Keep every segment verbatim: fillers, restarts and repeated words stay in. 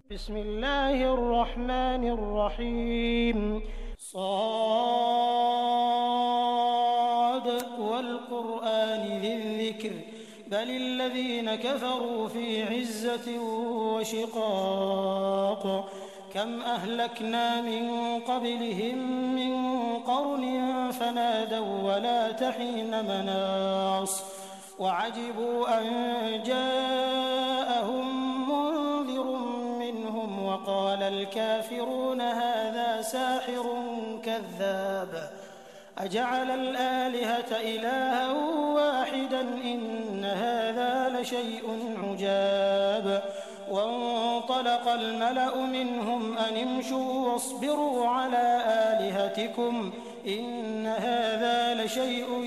बिस्मिल्लाहिर्रहमानिर्रहीम साद वल कुरआनि ज़िक्र बलिल्लज़ीन कफ़रू फ़ी इज़्ज़तिन व शिक़ाक़ कम अहलकना मिन क़ब्लिहिम मिन क़र्निन फ़नादव वला तहीन मनास वअजिबू अन जाअहुम मुन्ज़िरुम मिनहुम वक़ालल काफ़िरून हाज़ा साहिरुन कज़्ज़ाब अजअलल आलिहत इलाहन वाहिदन इन्न हाज़ा लशैउन उजाब वंतलक़ल मलअु मिनहुम अन इम्शू वस्बिरू अला आलिहतिकुम इन्न हाज़ा लशैउन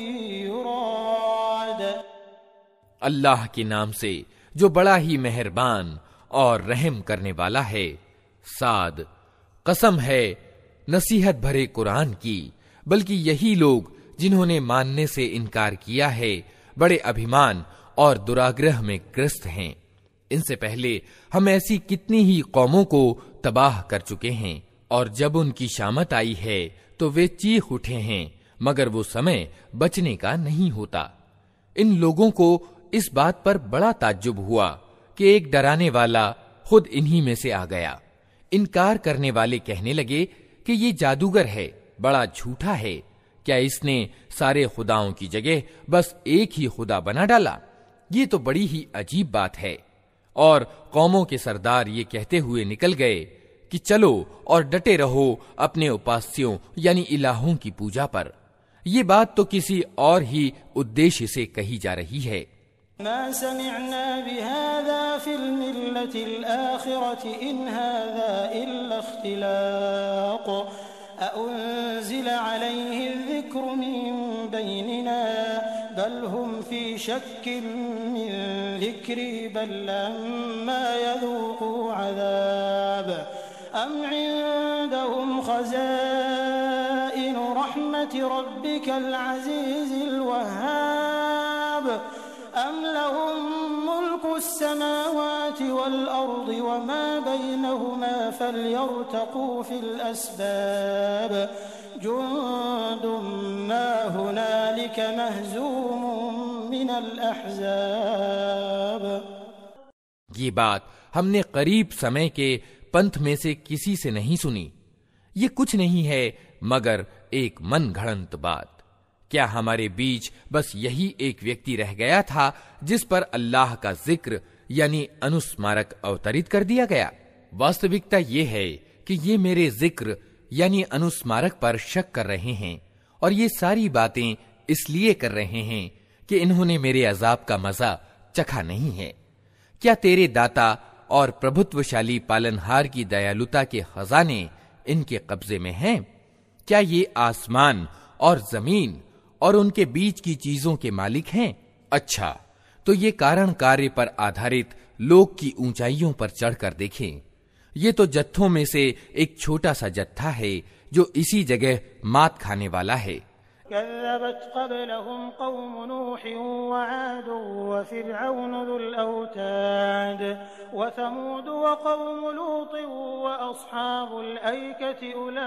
युराद। अल्लाह के नाम से जो बड़ा ही मेहरबान और रहम करने वाला है। साद, कसम है नसीहत भरे कुरान की, बल्कि यही लोग जिन्होंने मानने से इनकार किया है बड़े अभिमान और दुराग्रह में ग्रस्त हैं। इनसे पहले हम ऐसी कितनी ही कौमों को तबाह कर चुके हैं और जब उनकी शामत आई है तो वे चीख उठे हैं, मगर वो समय बचने का नहीं होता। इन लोगों को इस बात पर बड़ा ताज्जुब हुआ कि एक डराने वाला खुद इन्हीं में से आ गया। इनकार करने वाले कहने लगे कि ये जादूगर है, बड़ा झूठा है। क्या इसने सारे खुदाओं की जगह बस एक ही खुदा बना डाला? ये तो बड़ी ही अजीब बात है। और कौमों के सरदार ये कहते हुए निकल गए कि चलो और डटे रहो अपने उपास्यों यानी इलाहों की पूजा पर। ये बात तो किसी और ही उद्देश्य से कही जा रही है। मा समिअना बिहाज़ा फिल मिल्लतिल आखिरति इन हाज़ा इल्ला इख्तिलाक़ अउन्ज़िल अलैहि ज़िक्रु मिन बैनिना बल हुम फी शक्किन मिन ज़िक्री बल लम्मा यज़ूक़ू अज़ाब अम इन्दहुम ख़ज़ाइनु रहमति रब्बिकल अज़ीज़िल वह्हाब अम लहुम मुल्कुस समावाति वल अर्दि वमा बैनहुमा फल्यर्तक़ू फिल अस्बाब जुन्दुम मा हुनालिक महज़ूमुम मिनल अहज़ाब। ये बात हमने करीब समय के पंथ में से किसी से नहीं सुनी। ये कुछ नहीं है मगर एक मन घड़ंत बात। क्या हमारे बीच बस यही एक व्यक्ति रह गया था जिस पर अल्लाह का जिक्र यानी अनुस्मारक अवतरित कर दिया गया? वास्तविकता ये है कि ये मेरे जिक्र यानी अनुस्मारक पर शक कर रहे हैं और ये सारी बातें इसलिए कर रहे हैं कि इन्होंने मेरे अजाब का मजा चखा नहीं है। क्या तेरे दाता और प्रभुत्वशाली पालनहार की दयालुता के खजाने इनके कब्जे में हैं? क्या ये आसमान और जमीन और उनके बीच की चीजों के मालिक हैं? अच्छा, तो ये कारण कार्य पर आधारित लोक की ऊंचाइयों पर चढ़कर देखें। ये तो जत्थों में से एक छोटा सा जत्था है जो इसी जगह मात खाने वाला है। कज़्ज़बत क़ब्लहुम क़ौम नूह व आद व फ़िरऔन ज़ुल औताद व समूद व क़ौम लूत व अस्हाबुल ऐकति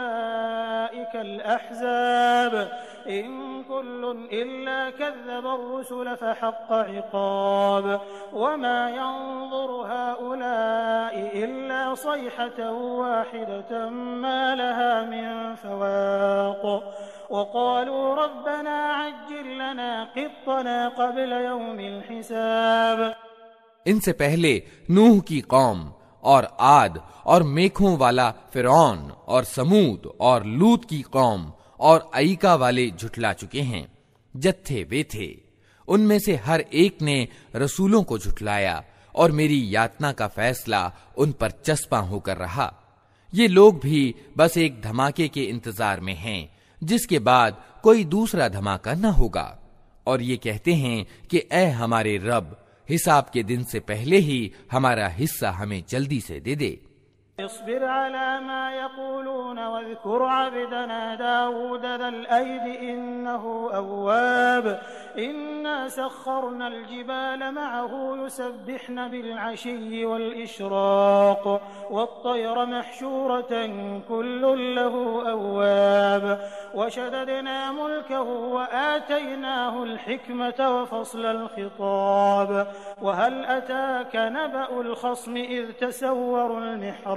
उलाइकल अहज़ाब इन कुल्लुन इल्ला कज़्ज़ब अर्रुसुल फ़हक़्क़ इक़ाब व मा यंज़ुरु हाउलाइ इल्ला सयहतन वाहिदतन मा लहा मिन फ़वाक़ वक़ालू रब्बना अज्जिल लना क़ित्तना क़ब्ल यौमिल हिसाब। इनसे पहले नूह की कौम और आद और मेघों वाला फ़िरौन और समूद और लूत की कौम और अईका वाले झुठला चुके हैं। जत्थे वे थे, उनमें से हर एक ने रसूलों को झुठलाया और मेरी यातना का फैसला उन पर चस्पा होकर रहा। ये लोग भी बस एक धमाके के इंतजार में हैं जिसके बाद कोई दूसरा धमाका न होगा और ये कहते हैं कि ऐ हमारे रब, हिसाब के दिन से पहले ही हमारा हिस्सा हमें जल्दी से दे दे। इस्बिर अला मा यक़ूलून वज़कुर अब्दना दाऊद ज़ल ऐद इन्नहु अव्वाब इन्ना सख़्ख़रनल जिबाल मअहू युसब्बिहन बिलअशिय्यि वल इश्राक़ वत्तय्र महशूरतन कुल्लुन लहू अव्वाब वशददना मुल्कहू वआतैनाहुल हिक्मत वफ़स्लल ख़िताब वहल अताक नबअुल ख़स्म इज़ तसव्वरुल मिहराब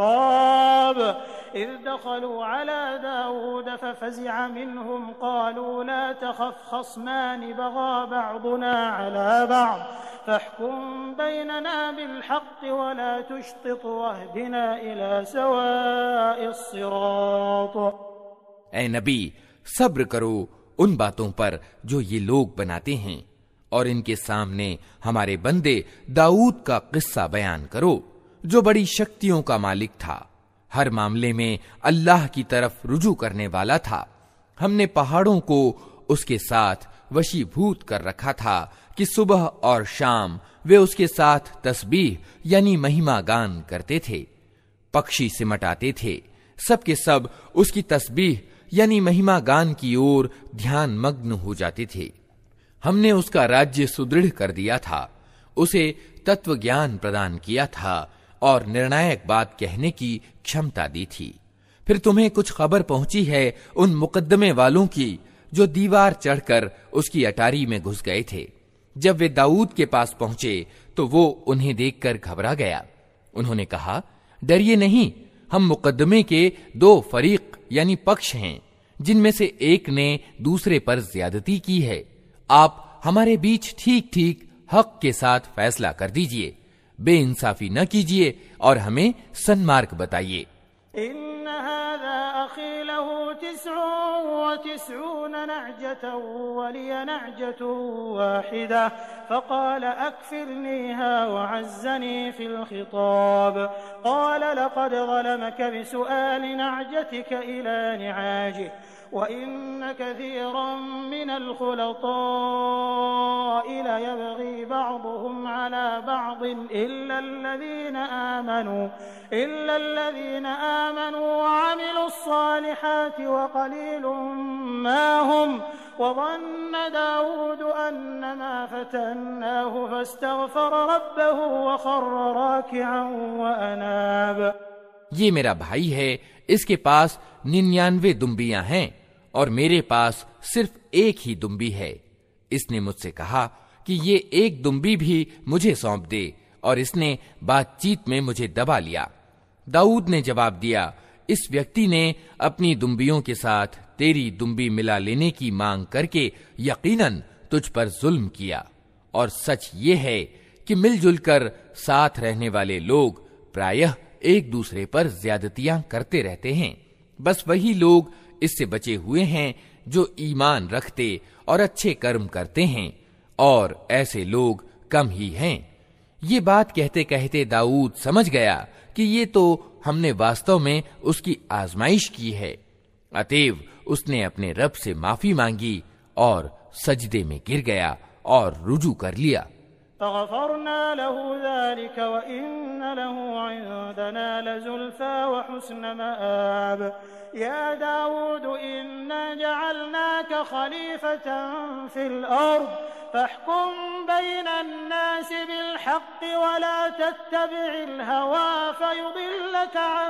إذ دخلوا على داود ففزع منهم قالوا لا تخف خصمان بغى بعضنا على بعض فاحكم بيننا بالحق ولا تشطط واهدنا إلى سواء الصراط। ऐ नबी, सब्र करो उन बातों पर जो ये लोग बनाते हैं और इनके सामने हमारे बंदे दाऊद का किस्सा बयान करो जो बड़ी शक्तियों का मालिक था, हर मामले में अल्लाह की तरफ रुजू करने वाला था। हमने पहाड़ों को उसके साथ वशीभूत कर रखा था कि सुबह और शाम वे उसके साथ तस्बीह यानी महिमा गान करते थे, पक्षी सिमटाते थे, सब के सब उसकी तस्बीह यानी महिमा गान की ओर ध्यान मग्न हो जाते थे। हमने उसका राज्य सुदृढ़ कर दिया था, उसे तत्व ज्ञान प्रदान किया था और निर्णायक बात कहने की क्षमता दी थी। फिर तुम्हें कुछ खबर पहुंची है उन मुकद्दमे वालों की जो दीवार चढ़कर उसकी अटारी में घुस गए थे। जब वे दाऊद के पास पहुंचे तो वो उन्हें देखकर घबरा गया। उन्होंने कहा, डरिए नहीं, हम मुकद्दमे के दो फरीक यानी पक्ष हैं, जिनमें से एक ने दूसरे पर ज्यादती की है। आप हमारे बीच ठीक ठीक हक के साथ फैसला कर दीजिए, बेइंसाफी न कीजिए और हमें सन्मार्ग बताइए। इन्न हाज़ा अख़ी लहू तिस्उन व तिस्ऊन नअजतन व लिय नअजतुन वाहिदा फ़क़ाल अक्फ़िरनीहा व अज़्ज़नी फ़िल ख़िताब क़ाल लक़द ज़लमक बिसुआल नअजतिक इला निआजिह व इन्न कसीरन मिनल ख़ुलताइ लयबग़ी बअदुहुम अला बअदिन इल्ला अल्लज़ीना आमनू इल्ला अल्लज़ीना आमनू व अमिलुस्सालिहाति व क़लीलुम मा हुम व ज़न्न दाऊद अन्नमा फ़तन्नाहु फ़ास्तग़फ़र रब्बहु व ख़र्र राकिअन व अनाब। ये मेरा भाई है, इसके पास निन्यानवे दुम्बियां हैं और मेरे पास सिर्फ एक ही दुम्बी है। इसने मुझसे कहा कि ये एक दुम्बी भी मुझे सौंप दे और इसने बातचीत में मुझे दबा लिया। दाऊद ने जवाब दिया, इस व्यक्ति ने अपनी दुम्बियों के साथ तेरी दुम्बी मिला लेने की मांग करके यकीनन तुझ पर जुल्म किया, और सच ये है कि मिलजुल कर साथ रहने वाले लोग प्रायः एक दूसरे पर ज्यादतियां करते रहते हैं। बस वही लोग इससे बचे हुए हैं जो ईमान रखते और अच्छे कर्म करते हैं, और ऐसे लोग कम ही हैं। ये बात कहते कहते दाऊद समझ गया कि ये तो हमने वास्तव में उसकी आजमाइश की है। अतएव उसने अपने रब से माफी मांगी और सजदे में गिर गया और रुजू कर लिया। फ़ग़फ़रना लहू ज़ालिक व इन्न लहू इंदना लज़ुल्फ़ा व हुस्न मआब। या दाऊद इन्ना जअलनाक खलीफ़तन फ़िल अर्ज़ फ़हकुम बैनन नास बिल हक़्क़ि व ला तत्तबि'िल हवा फ़युदिल्लक अन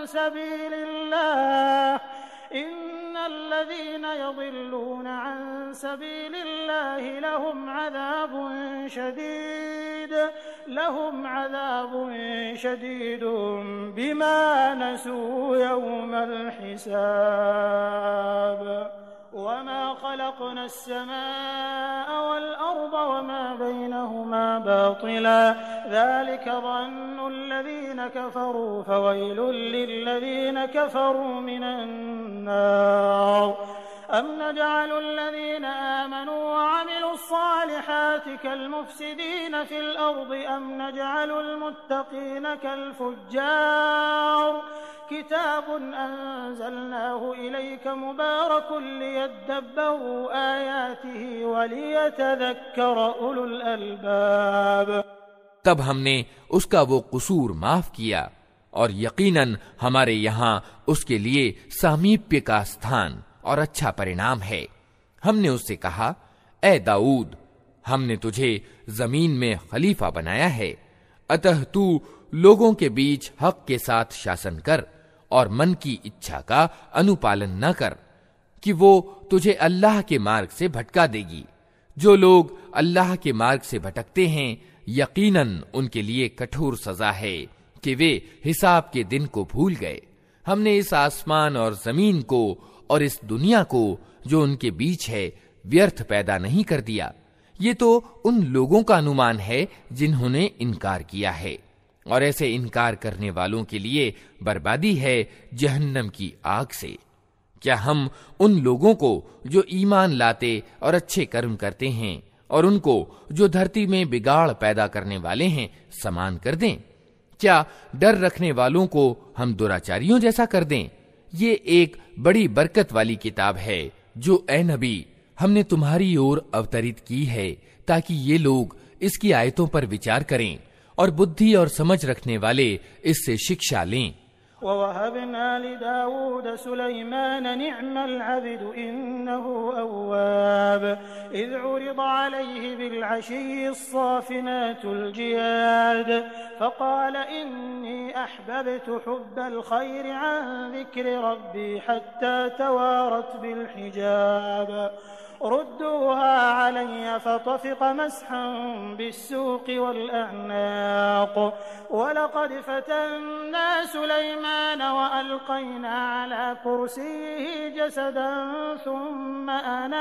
सबीलिल्लाह इन्नल्लज़ीना यज़िल्लूना अन सबीलिल्लाहि लहुम अज़ाबुन शदीद लहुम अज़ाबुन शदीदुन बिमा नसू यौमल हिसाब वमा खलक़ना अस्समाअ वल अर्ज़ वमा बैनहुमा बातिला ज़ालिक ज़न्नुल्लज़ीना कफ़रू फ़वैलुल लिल्लज़ीना कफ़रू मिनन नार अम नजअलुल्लज़ीना आमनू व अमिलुस्सालिहाति कल्मुफ़्सिदीना फ़िल अर्ज़ि अम नजअलुल मुत्तक़ीना कल्फुज्जार किताबुन अंज़लनाहु इलैका मुबारकुन लियद्दब्बरू आयातिही व लियतज़क्कर उलुल अलबाब। तब हमने उसका वो कसूर माफ किया और यकीनन हमारे यहाँ उसके लिए सामीप्य का स्थान और अच्छा परिणाम है। हमने उससे कहा, ए दाऊद, हमने तुझे जमीन में खलीफा बनाया है, अतः तू लोगों के बीच हक के साथ शासन कर और मन की इच्छा का अनुपालन न कर कि वो तुझे अल्लाह के मार्ग से भटका देगी। जो लोग अल्लाह के मार्ग से भटकते हैं, यकीनन उनके लिए कठोर सजा है कि वे हिसाब के दिन को भूल गए। हमने इस आसमान और जमीन को और इस दुनिया को जो उनके बीच है व्यर्थ पैदा नहीं कर दिया। ये तो उन लोगों का अनुमान है जिन्होंने इनकार किया है, और ऐसे इनकार करने वालों के लिए बर्बादी है जहन्नम की आग से। क्या हम उन लोगों को जो ईमान लाते और अच्छे कर्म करते हैं और उनको जो धरती में बिगाड़ पैदा करने वाले हैं समान कर दें? क्या डर रखने वालों को हम दुराचारियों जैसा कर दें? ये एक बड़ी बरकत वाली किताब है जो ए नबी हमने तुम्हारी ओर अवतरित की है, ताकि ये लोग इसकी आयतों पर विचार करें और बुद्धि और समझ रखने वाले इससे शिक्षा लें। ववहबना लिदाऊद सुलैमान निअमल अब्दु इन्नहु अव्वाब इज़ उरिद अलैहि बिलअशी अस्साफिनातुल जियाद फक़ाल इन्नी अहबब्तु हुब्बल खैरि अन ज़िक्रि रब्बी हत्ता तवारत बिलहिजाब रुद्दूहा अलैया फतफ़िक़ मस्हन बिस्सूक़ वल्अअनाक़ वलक़द फ़तन्ना सुलैमान वअल्क़ैना अला कुर्सिय्यिहि जसदन सुम्मा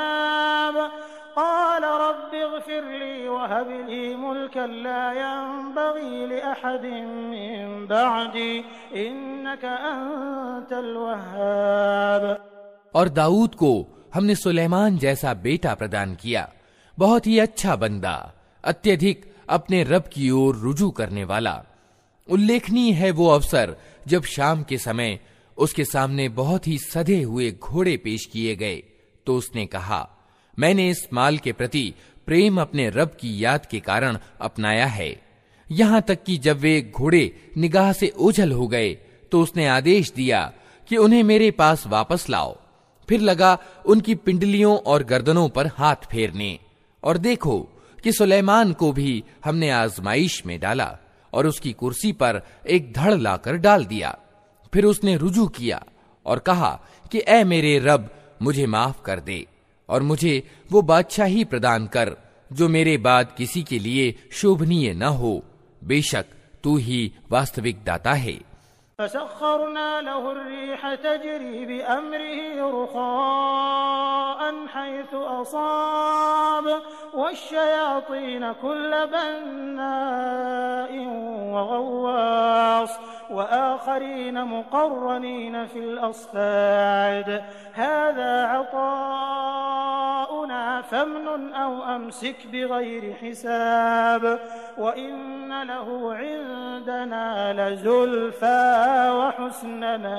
अनाब क़ाल रब्बि इग़फ़िर ली वहब ली मुल्कन ला यंबग़ी लिअहदिन मिन बअदी इन्नका अंतल वह्हाब। और दाऊद को हमने सुलेमान जैसा बेटा प्रदान किया, बहुत ही अच्छा बंदा, अत्यधिक अपने रब की ओर रुजू करने वाला। उल्लेखनीय है वो अवसर जब शाम के समय उसके सामने बहुत ही सधे हुए घोड़े पेश किए गए, तो उसने कहा, मैंने इस माल के प्रति प्रेम अपने रब की याद के कारण अपनाया है। यहां तक कि जब वे घोड़े निगाह से ओझल हो गए तो उसने आदेश दिया कि उन्हें मेरे पास वापस लाओ। फिर लगा उनकी पिंडलियों और गर्दनों पर हाथ फेरने, और देखो कि सुलेमान को भी हमने आजमाइश में डाला और उसकी कुर्सी पर एक धड़ लाकर डाल दिया। फिर उसने रुजू किया और कहा कि ऐ मेरे रब, मुझे माफ कर दे और मुझे वो बादशाही प्रदान कर जो मेरे बाद किसी के लिए शोभनीय न हो। बेशक तू ही वास्तविक दाता है। फसख्खरना लहु अर्रीह तजरी बिअम्रिहि रुखाअन हैथु असाब वश्शयातीन कुल्ल बन्नाइन वगव्वास वआखरीन मुक़र्रनीन फिल अस्फ़ाद हाज़ा अताउना फमनुन औ अमसिक बिग़ैरि हिसाब वइन्न लहु इंदना लज़ुल्फ़ा वहुस्न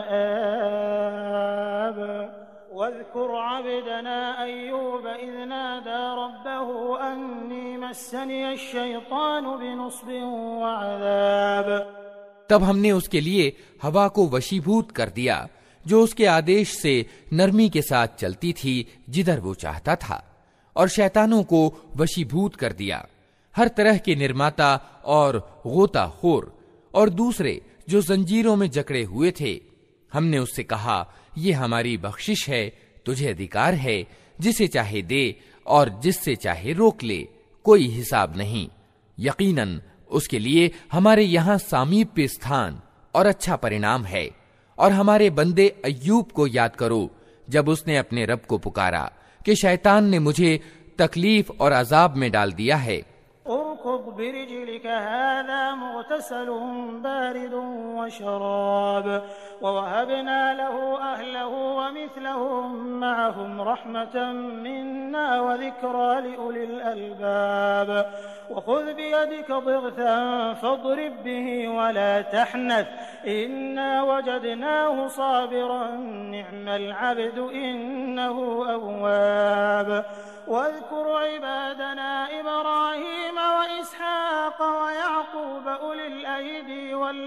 मआब वज़कुर अब्दना अय्यूब इज़ नादा रब्बहु अन्नी मस्सनिय अश्शैतानु बिनुस्बिन वअज़ाब। तब हमने उसके लिए हवा को वशीभूत कर दिया, जो उसके आदेश से नरमी के साथ चलती थी जिधर वो चाहता था, और शैतानों को वशीभूत कर दिया, हर तरह के निर्माता और गोताखोर और दूसरे जो जंजीरों में जकड़े हुए थे। हमने उससे कहा, ये हमारी बख्शिश है, तुझे अधिकार है जिसे चाहे दे और जिससे चाहे रोक ले, कोई हिसाब नहीं। यकीनन उसके लिए हमारे यहाँ सामीप्य स्थान और अच्छा परिणाम है। और हमारे बंदे अय्यूब को याद करो, जब उसने अपने रब को पुकारा कि शैतान ने मुझे तकलीफ और अजाब में डाल दिया है। उरकुब बिरिजलिक हाज़ा मुग़तसलुन बारिदुन वशराब ववहबना लहु अहलहु वमिथलहुम मअहुम रहमतन मिन्ना वज़िक्रा लिउलिल अलबाब वख़ुज़ बियदिक ज़िग़्फ़न फ़ाضरिब बिही वला तहनथ इन्ना वजदनाहु साबिरन निअमल अब्दु इन्नहु अव्वाब वज़्कुर इबादना इब्राहीम व इसहाक़ व याक़ूब उलिल अयदी वल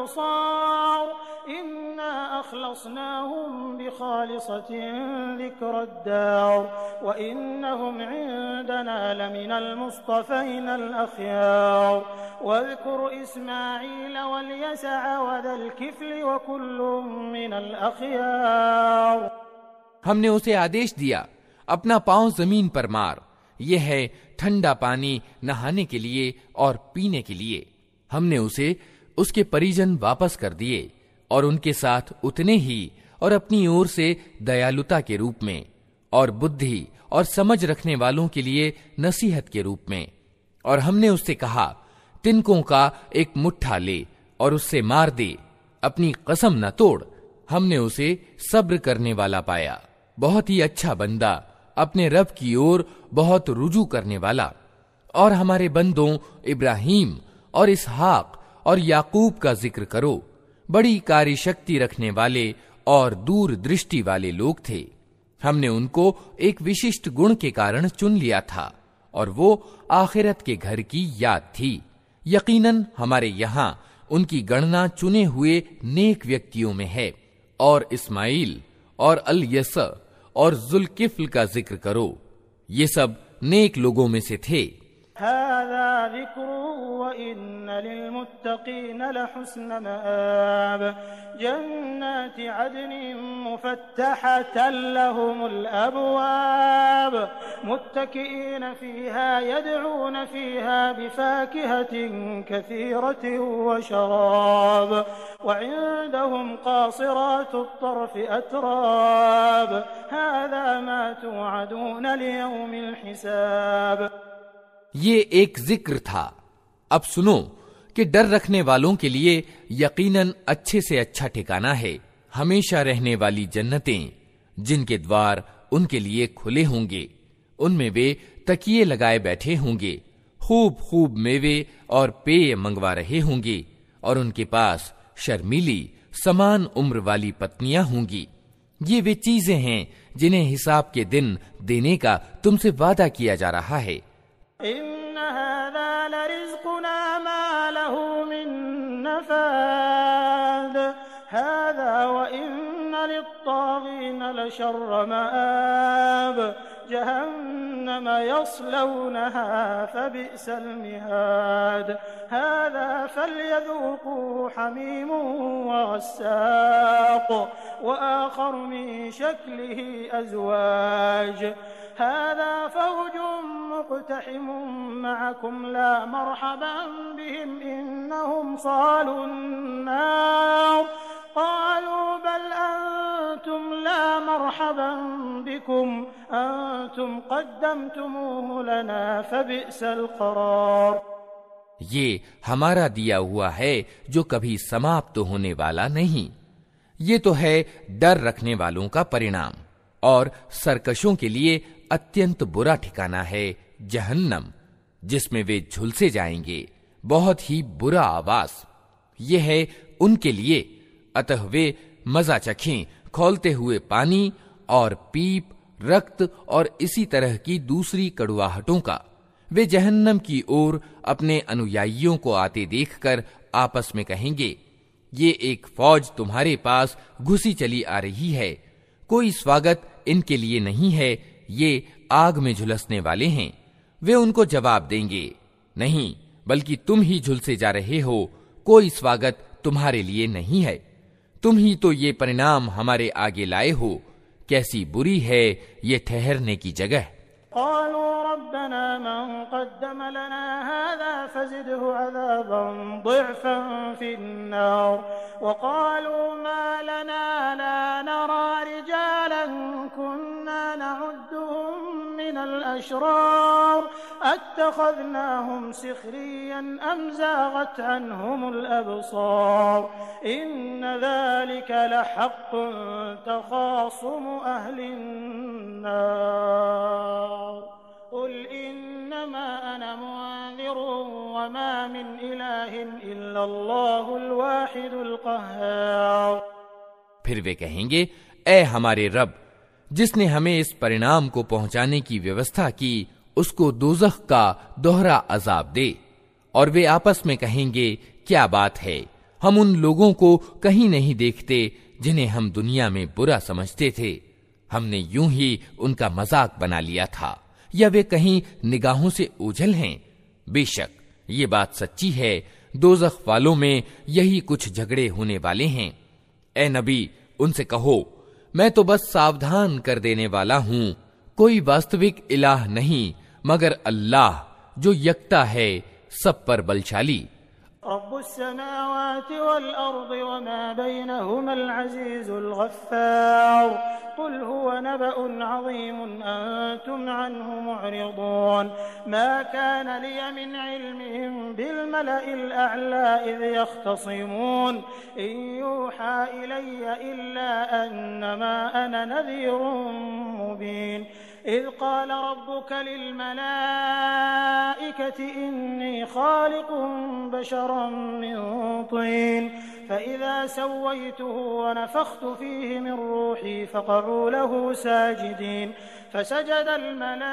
अबसार इन्ना अख़लसनाहुम बिखालिसतिन ज़िक्रद्दार व इन्नहुम इंदना लमिनल मुस्तफ़ीनल अख़यार वज़्कुर इस्माईल वल यसअ व ज़ल किफ़्ल व कुल्लुम मिनल अख़यार। हमने उसे आदेश दिया, अपना पांव जमीन पर मार, यह है ठंडा पानी नहाने के लिए और पीने के लिए। हमने उसे उसके परिजन वापस कर दिए और उनके साथ उतने ही और अपनी ओर से दयालुता के रूप में और बुद्धि और समझ रखने वालों के लिए नसीहत के रूप में। और हमने उससे कहा, तिनकों का एक मुट्ठा ले और उससे मार दे, अपनी कसम न तोड़। हमने उसे सब्र करने वाला पाया, बहुत ही अच्छा बंदा, अपने रब की ओर बहुत रुजू करने वाला। और हमारे बंदों इब्राहीम और इसहाक और याकूब का जिक्र करो, बड़ी कारी शक्ति रखने वाले और दूर दृष्टि वाले लोग थे। हमने उनको एक विशिष्ट गुण के कारण चुन लिया था और वो आखिरत के घर की याद थी। यकीनन हमारे यहाँ उनकी गणना चुने हुए नेक व्यक्तियों में है। और इस्माइल और अल यस और जुल्किफ्ल का जिक्र करो, ये सब नेक लोगों में से थे। हाज़ा ज़िक्रुन व इन्न लिलमुत्तक़ीन लहुस्न मआब जन्नाति अदनिन मुफ़त्तहतन लहुमुल अबवाब मुत्तकिईन फ़ीहा यदऊन फ़ीहा बिफ़ाकिहतिन कसीरतिन व शराब व इंदहुम क़ासिरातुत तर्फ़ अतराब हाज़ा मा तुअदून लियौमिल हिसाब। ये एक जिक्र था। अब सुनो कि डर रखने वालों के लिए यकीनन अच्छे से अच्छा ठिकाना है, हमेशा रहने वाली जन्नतें जिनके द्वार उनके लिए खुले होंगे, उनमें वे तकिए लगाए बैठे होंगे, खूब खूब मेवे और पेय मंगवा रहे होंगे और उनके पास शर्मीली समान उम्र वाली पत्नियां होंगी। ये वे चीजें हैं जिन्हें हिसाब के दिन देने का तुमसे वादा किया जा रहा है। इन्न हाज़ा लरिज़्क़ुना मा लहू मिन नफ़ाद हाज़ा व इन्न लित्ताग़ीन लशर्र मआब जहन्नम यस्लौनहा फबिअसल मिहाद हाज़ा फल्यज़ूक़ू हमीमुन व गस्साक़ व आख़र मिन शक्लिही अज़वाज हाज़ा फ़ौजुन मुक़्तहिमुन मअकुम ला मरहबन बिहिम इन्नहुम सालुन नार क़ालू बल अंतुम ला मरहबन बिकुम अंतुम क़द्दमतुमूहु लना फ़बिअसल क़रार। ये हमारा दिया हुआ है जो कभी समाप्त होने वाला नहीं। ये तो है डर रखने वालों का परिणाम, और सरकशों के लिए अत्यंत बुरा ठिकाना है जहन्नम, जिसमें वे झुलसे जाएंगे, बहुत ही बुरा आवास। ये है उनके लिए, अतः वे मजा चखें खौलते हुए पानी और पीप, रक्त और इसी तरह की दूसरी कड़ुआहटों का। वे जहन्नम की ओर अपने अनुयायियों को आते देखकर आपस में कहेंगे, ये एक फौज तुम्हारे पास घुसी चली आ रही है, कोई स्वागत इनके लिए नहीं है, ये आग में झुलसने वाले हैं। वे उनको जवाब देंगे, नहीं, बल्कि तुम ही झुलसे जा रहे हो, कोई स्वागत तुम्हारे लिए नहीं है, तुम ही तो ये परिणाम हमारे आगे लाए हो। कैसी बुरी है ये ठहरने की जगह। क़ालू रब्बना मन क़द्दम लना हाज़ा फ़ज़िदहु अज़ाबन ज़िअफ़न फ़िन्नार व क़ालू मा लना ला नरा रिजालन कुन्ना नउद्दुहुम मिनल अशरार अत्तख़ज़नाहुम सिख़रिय्यन अम ज़ाग़त अन्हुमुल अबसार इन्न ज़ालिका लहक़्क़ुन तख़ासुमु अहलिन नार क़ुल इन्नमा अना मुन्ज़िरुन व मा मिन इलाहिन इल्लल्लाहुल वाहिदुल क़ह्हार। फिर वे कहेंगे, ऐ हमारे रब, जिसने हमें इस परिणाम को पहुंचाने की व्यवस्था की उसको दोज़ख का दोहरा अजाब दे। और वे आपस में कहेंगे, क्या बात है, हम उन लोगों को कहीं नहीं देखते जिन्हें हम दुनिया में बुरा समझते थे। हमने यूं ही उनका मजाक बना लिया था, या वे कहीं निगाहों से ओझल हैं। बेशक ये बात सच्ची है, दोज़ख वालों में यही कुछ झगड़े होने वाले हैं। ए नबी, उनसे कहो, मैं तो बस सावधान कर देने वाला हूं, कोई वास्तविक इलाह नहीं मगर अल्लाह जो यकता है, सब पर बलशाली। रब्बुस्समावाति वल अर्दि वमा बैनहुमल अज़ीज़ुल गफ़्फ़ार क़ुल हुवा नबअुन अज़ीमुन अंतुम अन्हु मुअरिदून मा कान लिय मिन इल्मिहिम बिल मलइल अअला इज़ यख़्तसिमून इन यूहा इलय्य इल्ला अन्नमा अना नज़ीरुम मुबीन इज़ क़ाल रब्बुका लिल मलाइकति इन्नी ख़ालिक़ुन बशरन मिन तीन फ़इज़ा सव्वय्तुहु वनफ़ख़्तु फ़ीहि मिन रूही फ़क़अू लहु साजिदीन फ़सजदल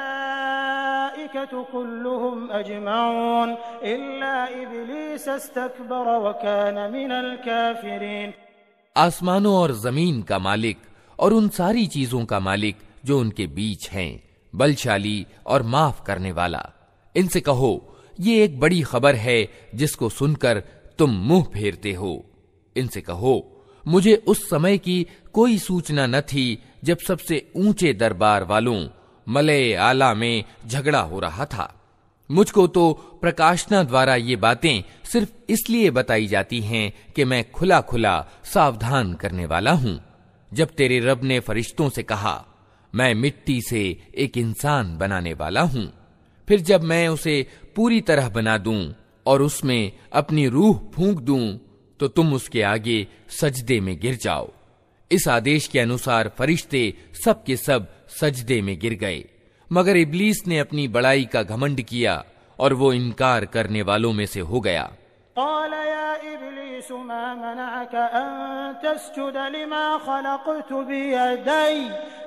मलाइकतु कुल्लुहुम अजमऊन इल्ला इब्लीस इस्तकबर वकान मिनल काफ़िरीन। आसमानों और जमीन का मालिक और उन सारी चीजों का मालिक जो उनके बीच हैं, बलशाली और माफ करने वाला। इनसे कहो, ये एक बड़ी खबर है जिसको सुनकर तुम मुंह फेरते हो। इनसे कहो, मुझे उस समय की कोई सूचना न थी जब सबसे ऊंचे दरबार वालों मलए आला में झगड़ा हो रहा था। मुझको तो प्रकाशना द्वारा ये बातें सिर्फ इसलिए बताई जाती हैं कि मैं खुला खुला सावधान करने वाला हूं। जब तेरे रब ने फरिश्तों से कहा, मैं मिट्टी से एक इंसान बनाने वाला हूं, फिर जब मैं उसे पूरी तरह बना दूं और उसमें अपनी रूह फूंक दूं तो तुम उसके आगे सजदे में गिर जाओ। इस आदेश के अनुसार फरिश्ते सब के सब सजदे में गिर गए, मगर इब्लीस ने अपनी बड़ाई का घमंड किया और वो इनकार करने वालों में से हो गया। क़ाल या इब्लीस मा मनअक अन तस्जुद लिमा ख़लक़तु बियदै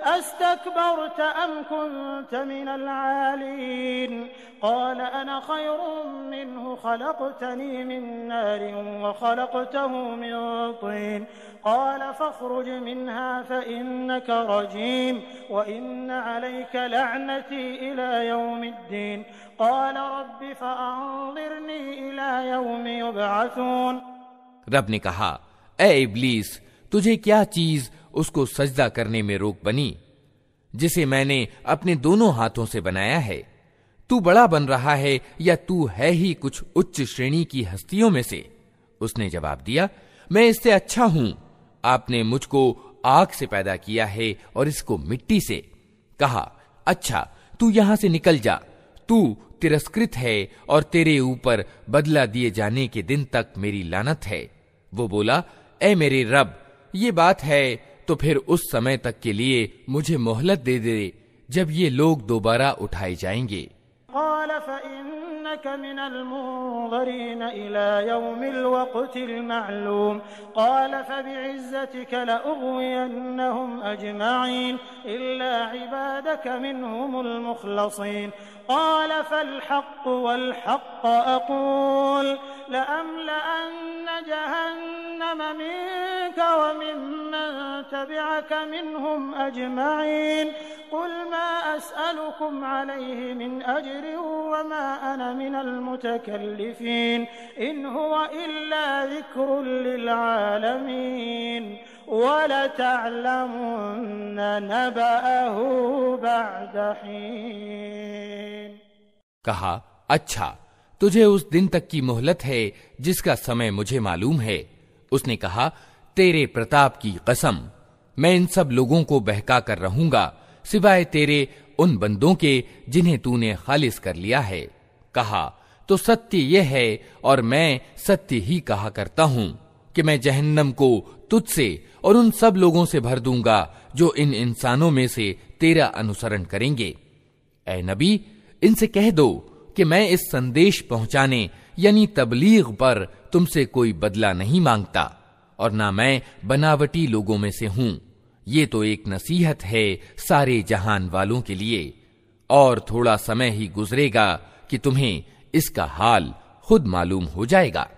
अस्तकबरत अम कुन्त मिनल आलीन क़ाल अना ख़ैरुम मिन्हु ख़लक़तनी मिन नारिन व ख़लक़तहु मिन तीन क़ाल फ़ख़्रुज मिन्हा फ़इन्नक रजीम व इन्न अलैक लअनती इला यौमिद्दीन क़ाल रब्बि फ़अन्ज़िरनी इला यौमि युबअसून। रब ने कहा, ए इब्लीस, तुझे क्या चीज उसको सजदा करने में रोक बनी जिसे मैंने अपने दोनों हाथों से बनाया है? तू बड़ा बन रहा है या तू है ही कुछ उच्च श्रेणी की हस्तियों में से? उसने जवाब दिया, मैं इससे अच्छा हूं। आपने मुझको आग से पैदा किया है और इसको मिट्टी से। कहा, अच्छा तू यहां से निकल जा, तू तिरस्कृत है और तेरे ऊपर बदला दिए जाने के दिन तक मेरी लानत है। वो बोला, ए मेरे रब, ये बात है तो फिर उस समय तक के लिए मुझे मोहलत दे दे जब ये लोग दोबारा उठाए जाएंगे। मिनल मुनज़रीन इला यौमिल वक़्तिल मालूम क़ाल फ़बिइज़्ज़तिक लअग़वियन्नहुम अजमईन इल्ला इबादक मिनहुमुल मुख़लसीन क़ाल फ़ल हक़्क़ु वल हक़्क़ अक़ूल लअमलअन्न जहन्नम मिनक व मिम्मन तबिअक मिनहुम अजमईन क़ुल मा अस्अलुकुम अलैहि मिन अज्रिन व मा अना मिनल मुतकल्लिफ़ीन इन हुवा इल्ला ज़िक्रुन लिल आलमीन वलतअलमुन्न नबअहु बअद हीन। कहा, अच्छा तुझे उस दिन तक की मोहलत है जिसका समय मुझे मालूम है। उसने कहा, तेरे प्रताप की कसम, मैं इन सब लोगों को बहका कर रहूंगा सिवाय तेरे उन बंदों के जिन्हें तूने खालिस कर लिया है। कहा, तो सत्य यह है और मैं सत्य ही कहा करता हूं कि मैं जहन्नम को तुझसे और उन सब लोगों से भर दूंगा जो इन इंसानों में से तेरा अनुसरण करेंगे। ए नबी, इनसे कह दो कि मैं इस संदेश पहुंचाने यानी तबलीग पर तुमसे कोई बदला नहीं मांगता और ना मैं बनावटी लोगों में से हूं। ये तो एक नसीहत है सारे जहान वालों के लिए, और थोड़ा समय ही गुजरेगा कि तुम्हें इसका हाल खुद मालूम हो जाएगा।